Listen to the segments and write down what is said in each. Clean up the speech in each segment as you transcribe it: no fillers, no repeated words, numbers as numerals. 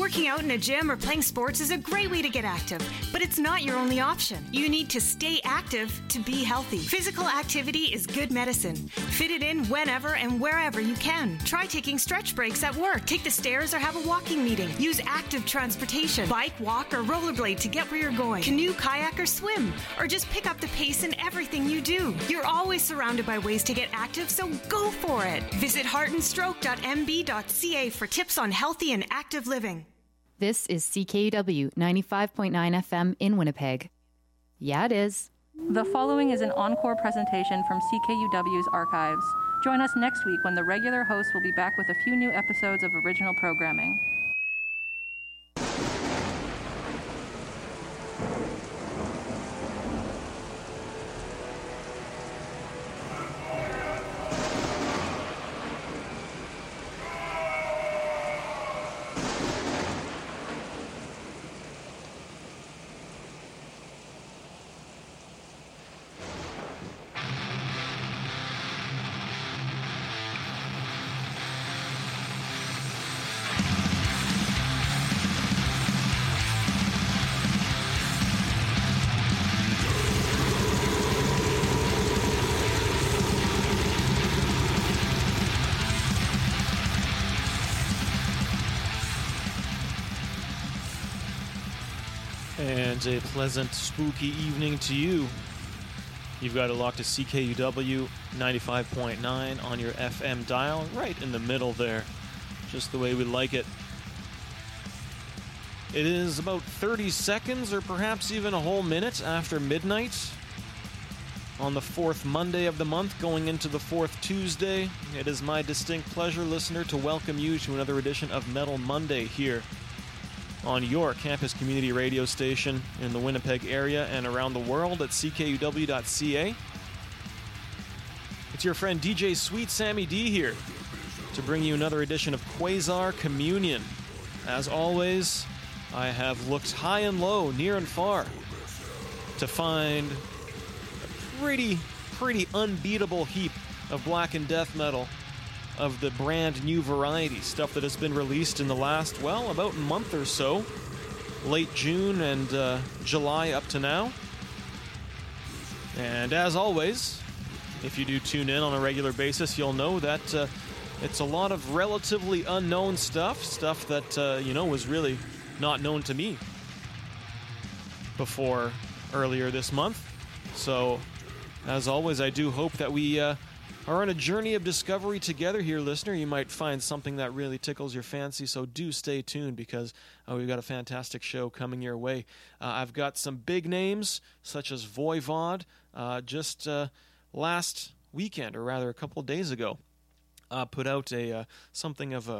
Working out in a gym or playing sports is a great way to get active, but it's not your only option. You need to stay active to be healthy. Physical activity is good medicine. Fit it in whenever and wherever you can. Try taking stretch breaks at work. Take the stairs or have a walking meeting. Use active transportation. Bike, walk, or rollerblade to get where you're going. Canoe, kayak, or swim. Or just pick up the pace in everything you do. You're always surrounded by ways to get active, so go for it. Visit heartandstroke.mb.ca for tips on healthy and active living. This is CKUW 95.9 FM in Winnipeg. Yeah, it is. The following is an encore presentation from CKUW's archives. Join us next week when the regular host will be back with a few new episodes of original programming. And a pleasant, spooky evening to you. You've got it locked to CKUW 95.9 on your FM dial, right in the middle there, just the way we like it. It is about 30 seconds or perhaps even a whole minute after midnight on the fourth Monday of the month, going into the fourth Tuesday. It is my distinct pleasure, listener, to welcome you to another edition of Metal Monday here on your campus community radio station in the Winnipeg area and around the world at ckuw.ca. It's your friend DJ Sweet Sammy D here to bring you another edition of Quasar Communion. As always, I have looked high and low, near and far, to find a pretty unbeatable heap of black and death metal of the brand new variety, stuff that has been released in the last, well, about month or so, late June and July up to now. And as always, if you do tune in on a regular basis, you'll know that it's a lot of relatively unknown stuff that, was really not known to me before earlier this month. So, as always, I do hope that we are on a journey of discovery together here, listener. You might find something that really tickles your fancy, so do stay tuned because we've got a fantastic show coming your way. I've got some big names, such as Voivod, just last weekend, or rather a couple of days ago, put out something of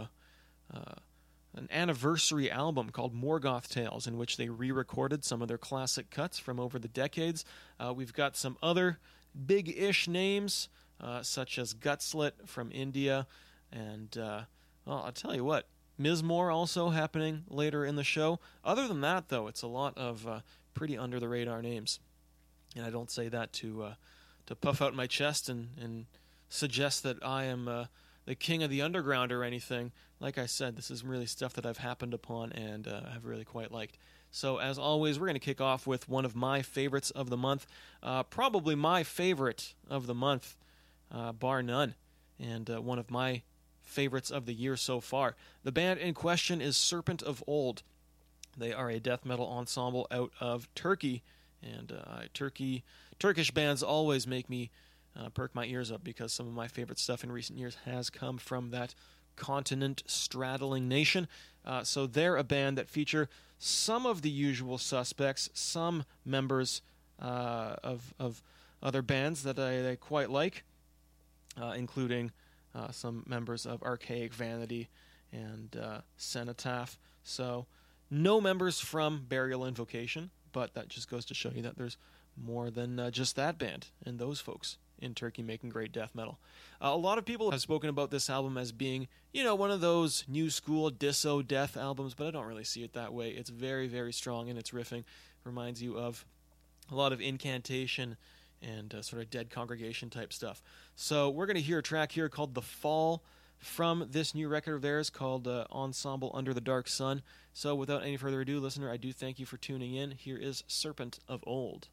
an anniversary album called Morgoth Tales, in which they re-recorded some of their classic cuts from over the decades. We've got some other big-ish names, such as Gutslit from India, and I'll tell you what, Mizmor also happening later in the show. Other than that, though, it's a lot of pretty under-the-radar names, and I don't say that to puff out my chest and suggest that I am the king of the underground or anything. Like I said, this is really stuff that I've happened upon and have really quite liked. So, as always, we're going to kick off with one of my favorites of the month, probably my favorite of the month, bar none, and one of my favorites of the year so far. The band in question is Serpent of Old. They are a death metal ensemble out of Turkey, and Turkish bands always make me perk my ears up because some of my favorite stuff in recent years has come from that continent-straddling nation. So they're a band that feature some of the usual suspects, some members of other bands that I quite like, including some members of Archaic Vanity and Cenotaph. So no members from Burial Invocation, but that just goes to show you that there's more than just that band and those folks in Turkey making great death metal. A lot of people have spoken about this album as being, one of those new school disso death albums, but I don't really see it that way. It's very, very strong in its riffing. Reminds you of a lot of Incantation and sort of Dead Congregation type stuff. So we're going to hear a track here called The Fall from this new record of theirs called Ensemble Under the Dark Sun. So without any further ado, listener, I do thank you for tuning in. Here is Serpent of Old.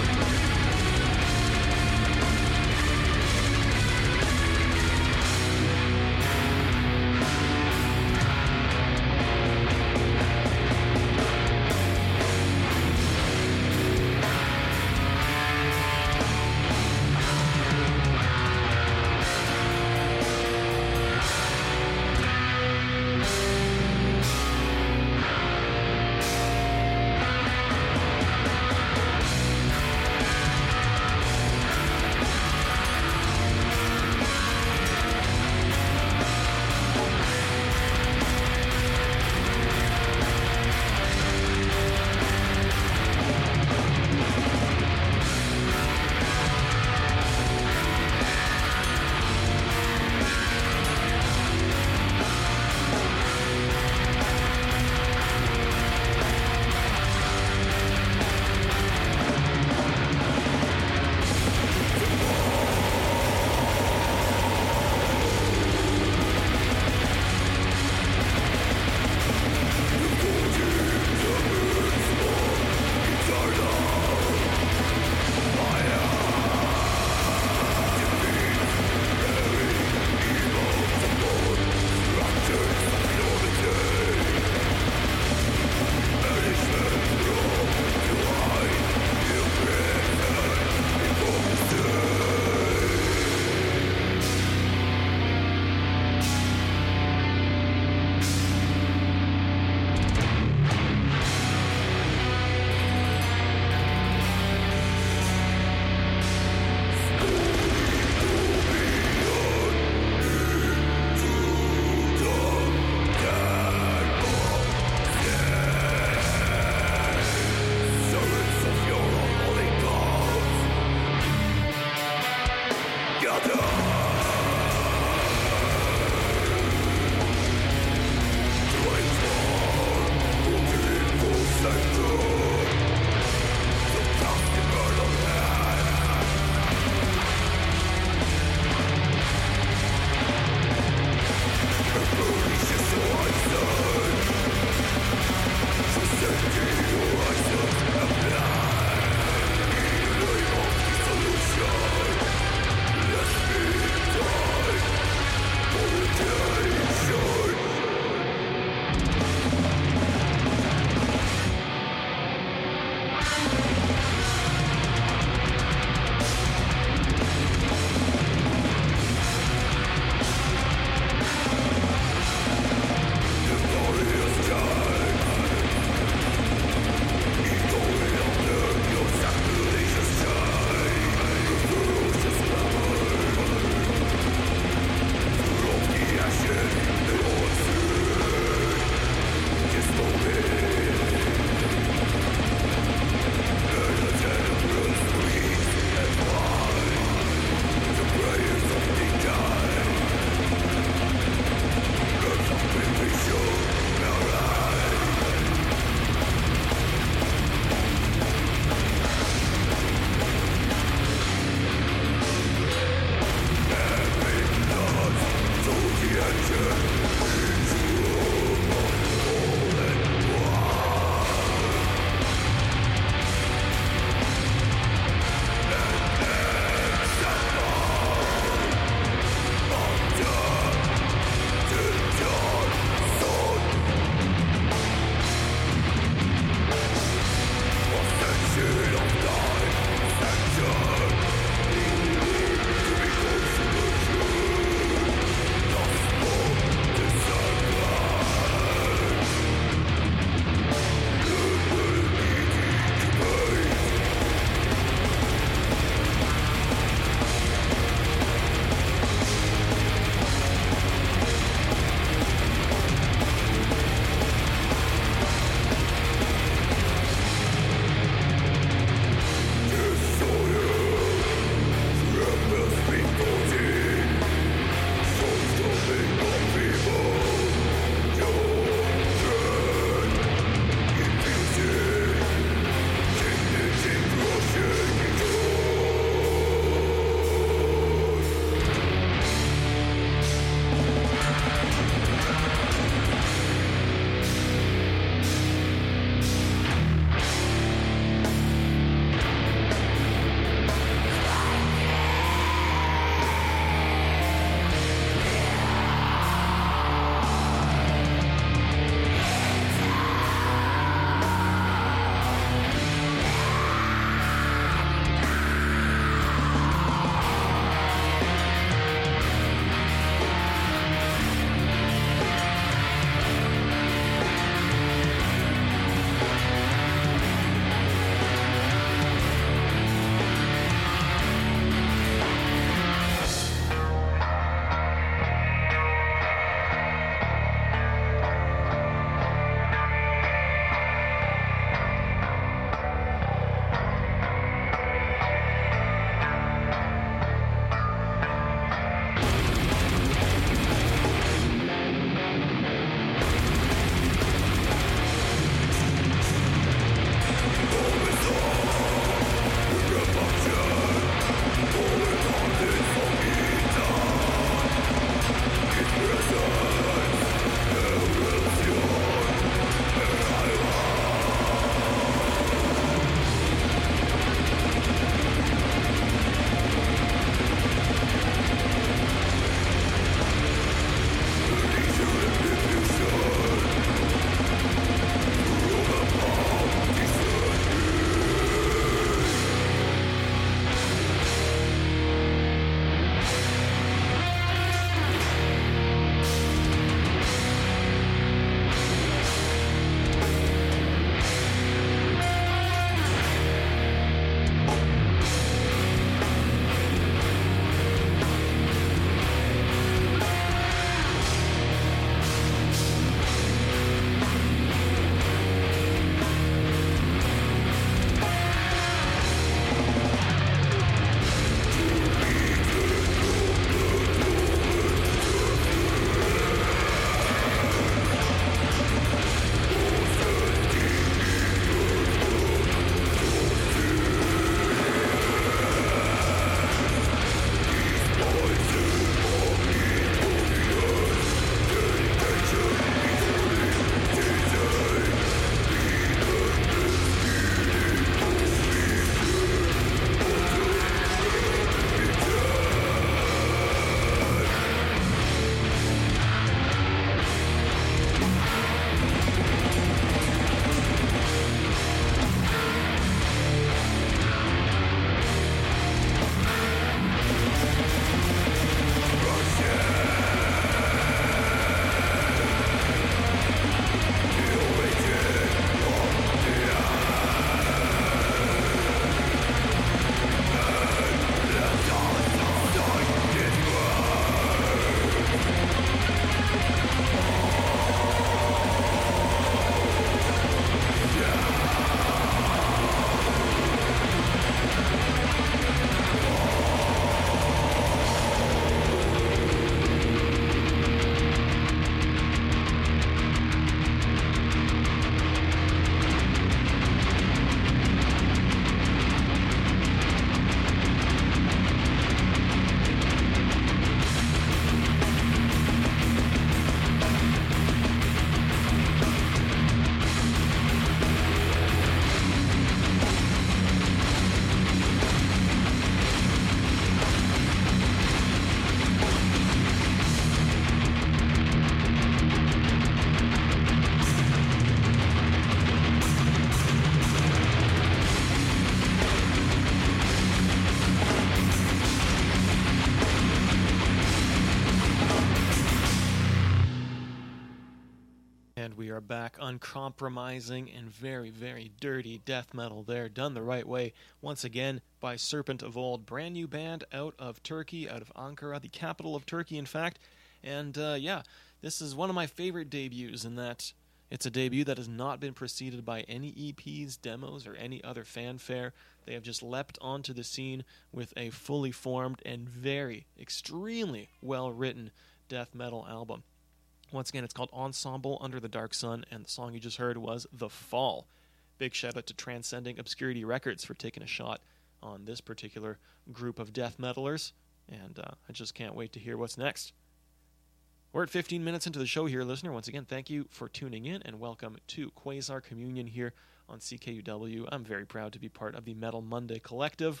we are back. Uncompromising and very, very dirty death metal there, done the right way. Once again, by Serpent of Old. Brand new band out of Turkey, out of Ankara, the capital of Turkey, in fact. And yeah, this is one of my favorite debuts in that it's a debut that has not been preceded by any EPs, demos, or any other fanfare. They have just leapt onto the scene with a fully formed and very, extremely well-written death metal album. Once again, it's called Ensemble Under the Dark Sun, and the song you just heard was The Fall. Big shout out to Transcending Obscurity Records for taking a shot on this particular group of death metalers, and I just can't wait to hear what's next. We're at 15 minutes into the show here, listener. Once again, thank you for tuning in, and welcome to Quasar Communion here on CKUW. I'm very proud to be part of the Metal Monday Collective.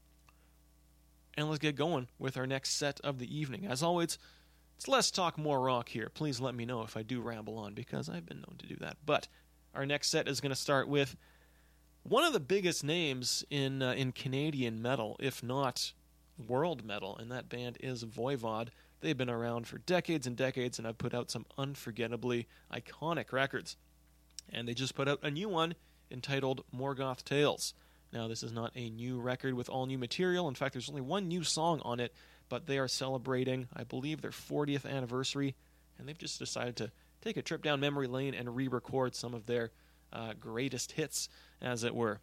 And let's get going with our next set of the evening. As always, it's less talk, more rock here. Please let me know if I do ramble on, because I've been known to do that. But our next set is going to start with one of the biggest names in Canadian metal, if not world metal, and that band is Voivod. They've been around for decades and decades, and have put out some unforgettably iconic records. And they just put out a new one entitled Morgoth Tales. Now, this is not a new record with all new material. In fact, there's only one new song on it, but they are celebrating, I believe, their 40th anniversary, and they've just decided to take a trip down memory lane and re-record some of their greatest hits, as it were.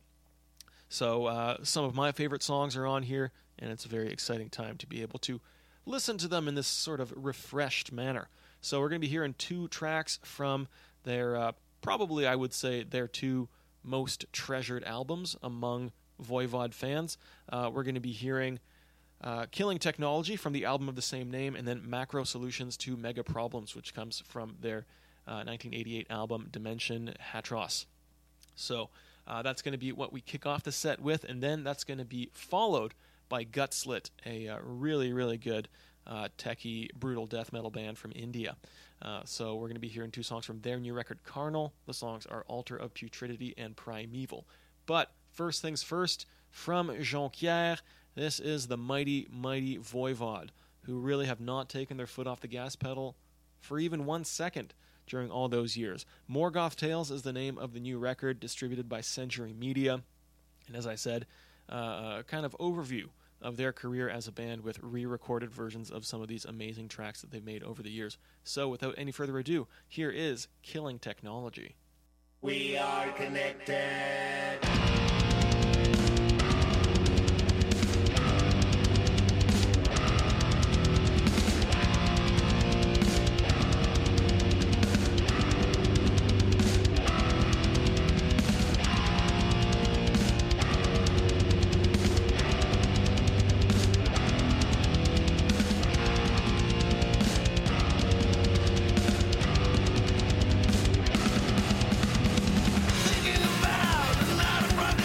So some of my favorite songs are on here, and it's a very exciting time to be able to listen to them in this sort of refreshed manner. So we're going to be hearing two tracks from their, probably I would say, their two most treasured albums among Voivod fans. We're going to be hearing Killing Technology from the album of the same name, and then Macro Solutions to Mega Problems, which comes from their 1988 album Dimension Hatros. So that's going to be what we kick off the set with, and then that's going to be followed by Gutslit, a really, really good techie, brutal death metal band from India. So we're going to be hearing two songs from their new record, Carnal. The songs are Altar of Putridity and Primeval. But first things first, from Jonquière, this is the mighty, mighty Voivod, who really have not taken their foot off the gas pedal for even 1 second during all those years. Morgoth Tales is the name of the new record, distributed by Century Media. And as I said, a kind of overview of their career as a band with re-recorded versions of some of these amazing tracks that they've made over the years. So without any further ado, here is Killing Technology. We are connected. Thinking about another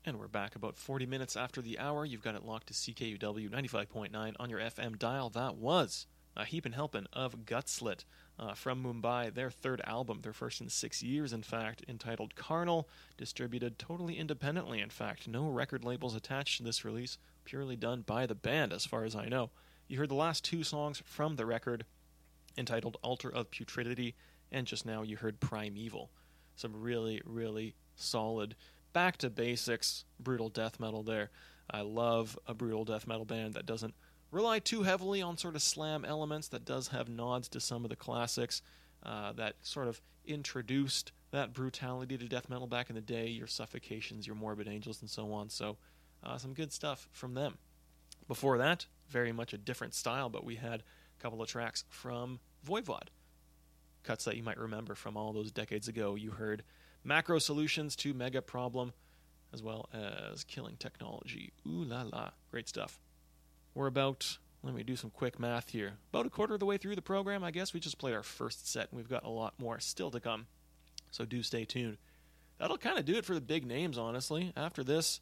And we're back about 40 minutes after the hour. You've got it locked to CKUW 95.9 on your FM dial. That was a Heapin' Helpin' of Gutslit from Mumbai, their third album, their first in 6 years, in fact, entitled Carnal, distributed totally independently, in fact. No record labels attached to this release, purely done by the band, as far as I know. You heard the last two songs from the record, entitled Altar of Putridity, and just now you heard Primeval. Some really, really solid, back to basics, brutal death metal there. I love a brutal death metal band that doesn't rely too heavily on sort of slam elements, that does have nods to some of the classics that sort of introduced that brutality to death metal back in the day, your Suffocations, your Morbid Angels, and so on. So some good stuff from them. Before that, very much a different style, but we had a couple of tracks from Voivod. Cuts that you might remember from all those decades ago. You heard Macro Solutions to Mega Problem, as well as Killing Technology. Ooh la la. Great stuff. We're about, let me do some quick math here, about a quarter of the way through the program, I guess. We just played our first set, and we've got a lot more still to come. So do stay tuned. That'll kind of do it for the big names, honestly. After this,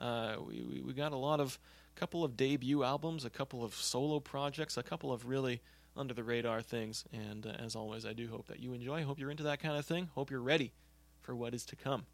we got a couple of debut albums, a couple of solo projects, a couple of really under-the-radar things. And as always, I do hope that you enjoy. Hope you're into that kind of thing. Hope you're ready for what is to come.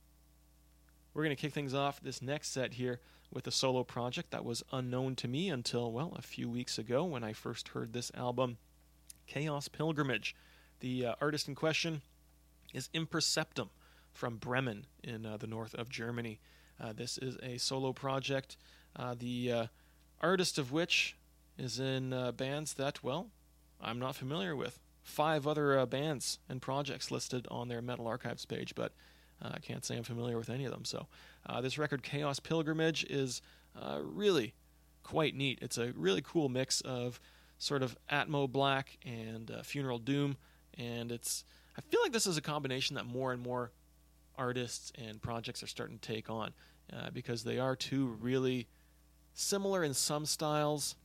We're going to kick things off this next set here with a solo project that was unknown to me until, well, a few weeks ago when I first heard this album, Chaos Pilgrimage. The artist in question is Imperceptum from Bremen in the north of Germany. This is a solo project, the artist of which is in bands that, well, I'm not familiar with. 5 other bands and projects listed on their Metal Archives page, but I can't say I'm familiar with any of them. So this record, Chaos Pilgrimage, is really quite neat. It's a really cool mix of sort of Atmo Black and Funeral Doom, and I feel like this is a combination that more and more artists and projects are starting to take on, because they are two really similar in some styles,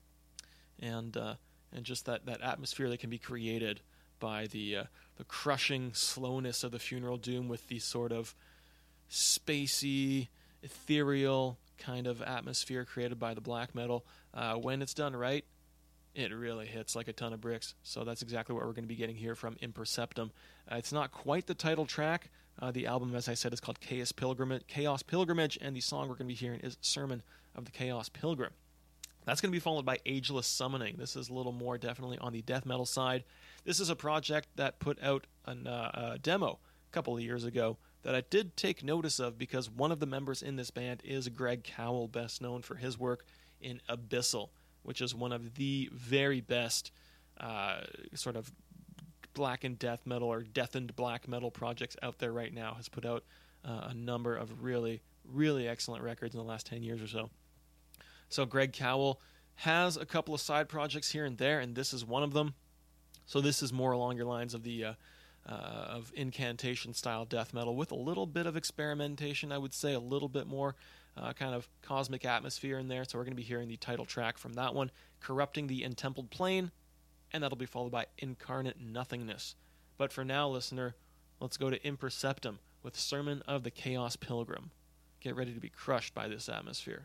and just that atmosphere that can be created by the crushing slowness of the Funeral Doom with the sort of spacey, ethereal kind of atmosphere created by the black metal. When it's done right, it really hits like a ton of bricks. So that's exactly what we're going to be getting here from Imperceptum. It's not quite the title track. The album, as I said, is called Chaos Pilgrimage, and the song we're going to be hearing is Sermon of the Chaos Pilgrim. That's going to be followed by Ageless Summoning. This is a little more definitely on the death metal side. This is a project that put out a demo a couple of years ago that I did take notice of because one of the members in this band is Greg Cowell, best known for his work in Abyssal, which is one of the very best sort of black and death metal or deathened black metal projects out there right now. Has put out a number of really, really excellent records in the last 10 years or so. So Greg Cowell has a couple of side projects here and there, and this is one of them. So this is more along your lines of the of incantation-style death metal with a little bit of experimentation, I would say, a little bit more kind of cosmic atmosphere in there. So we're going to be hearing the title track from that one, Corrupting the Entempled Plane, and that'll be followed by Incarnate Nothingness. But for now, listener, let's go to Imperceptum with Sermon of the Chaos Pilgrim. Get ready to be crushed by this atmosphere.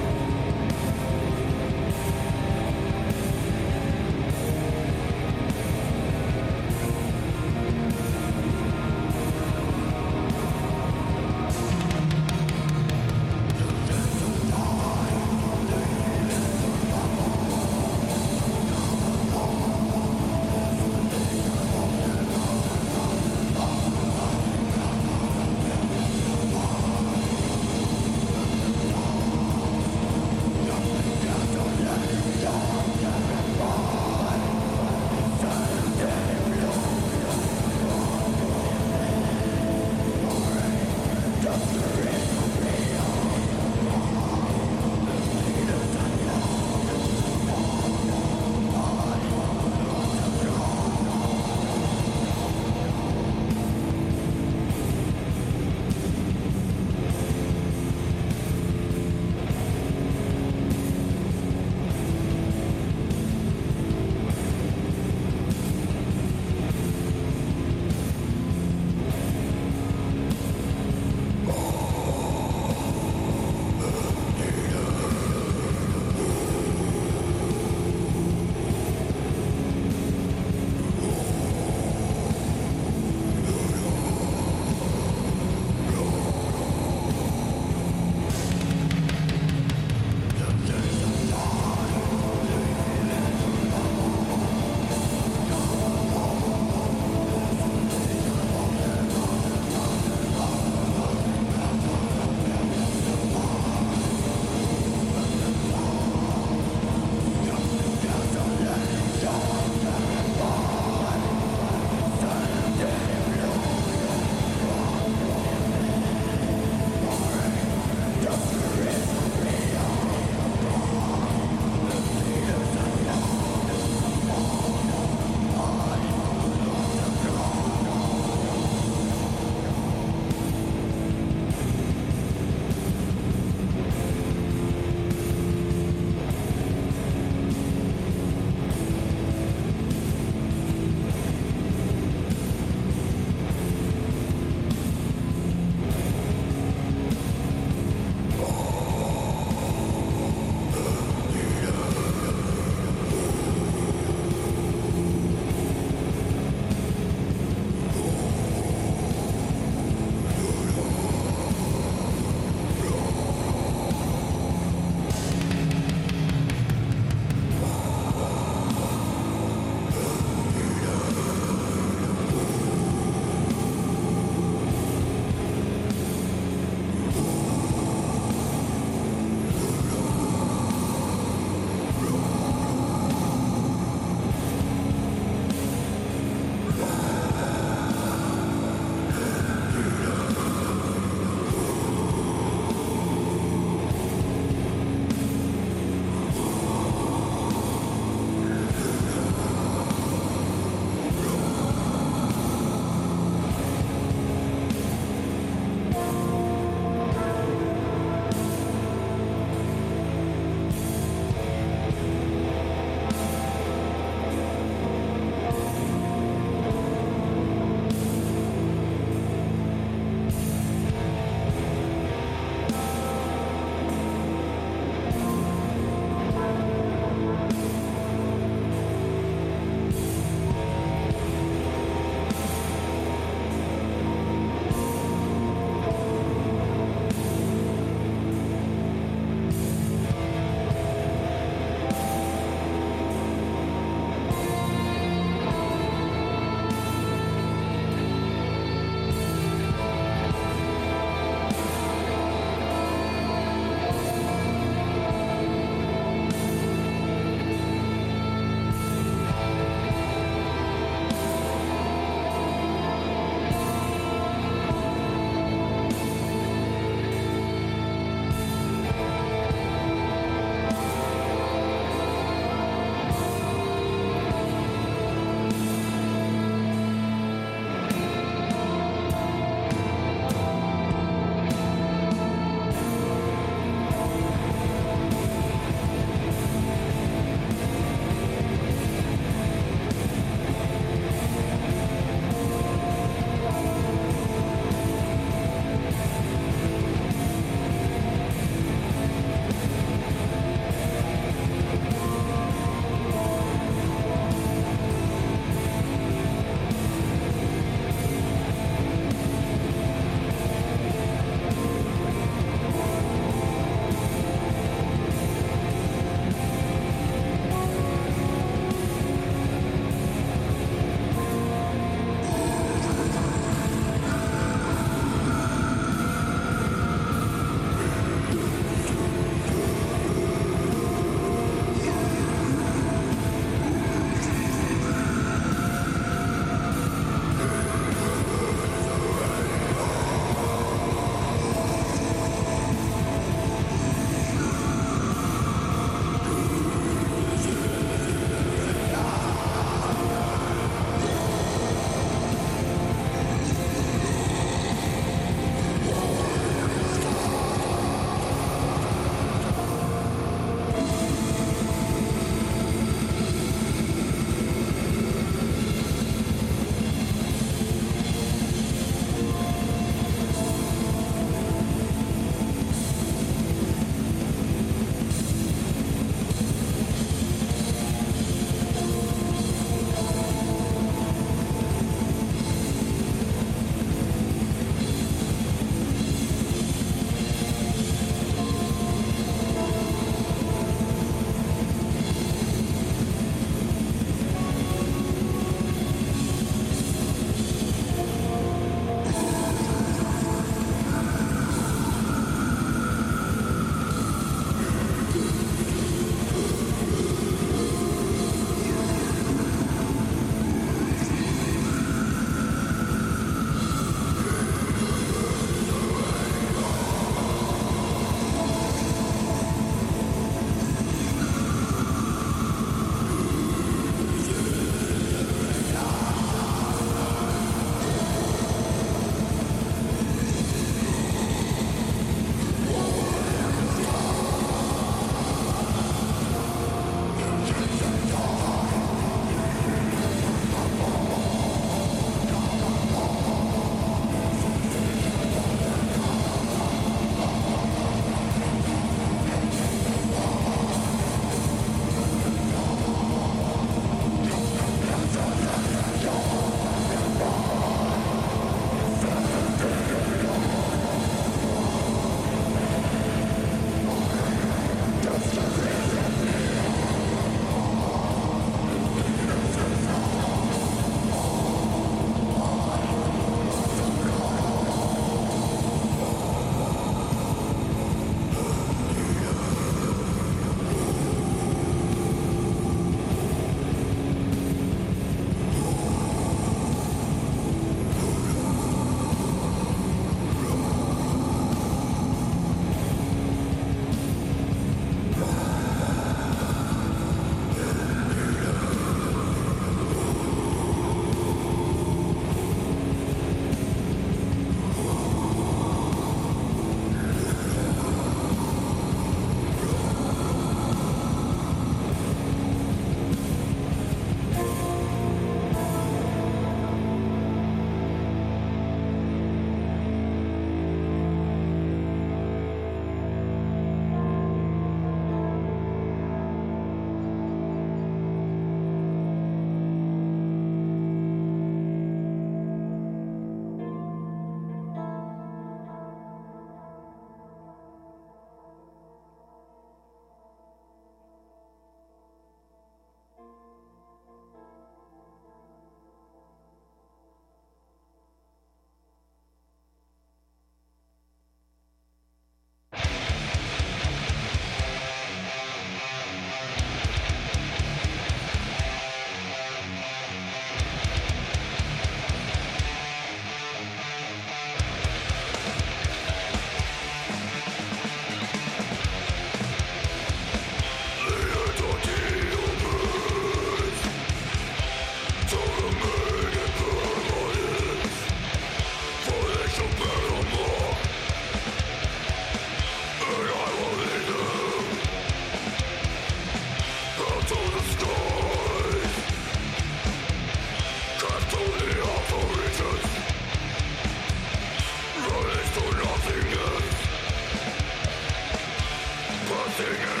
Sega.